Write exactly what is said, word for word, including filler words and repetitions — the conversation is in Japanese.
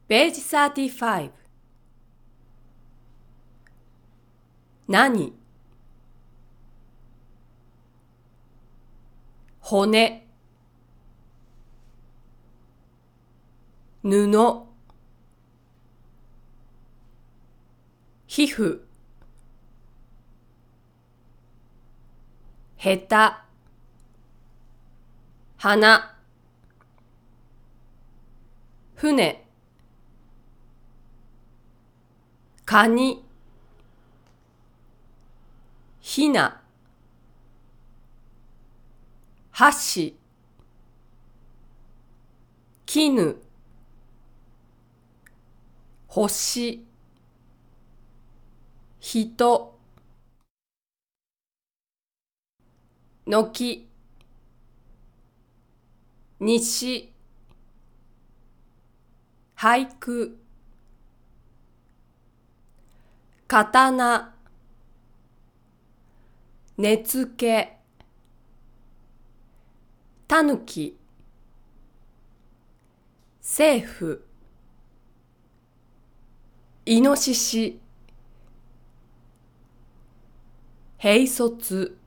ページさんじゅうご。何？骨、布、皮膚、ヘタ、花、船、カニ、ヒナ、箸、絹、星、人、軒、西、俳句、刀、根付け、たぬき、政府、イノシシ、兵卒、